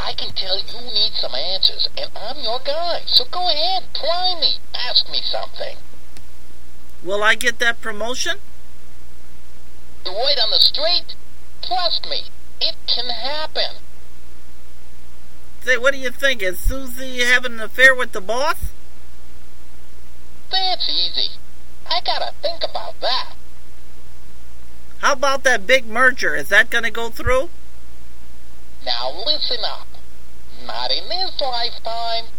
I can tell you need some answers, and I'm your guy. So go ahead, try me. Ask me something. Will I get that promotion? The word on the street? Trust me, it can happen. Say, what do you think? Is Susie having an affair with the boss? That's easy. I gotta think about that. How about that big merger? Is that gonna go through? Now listen up. Not in this lifetime.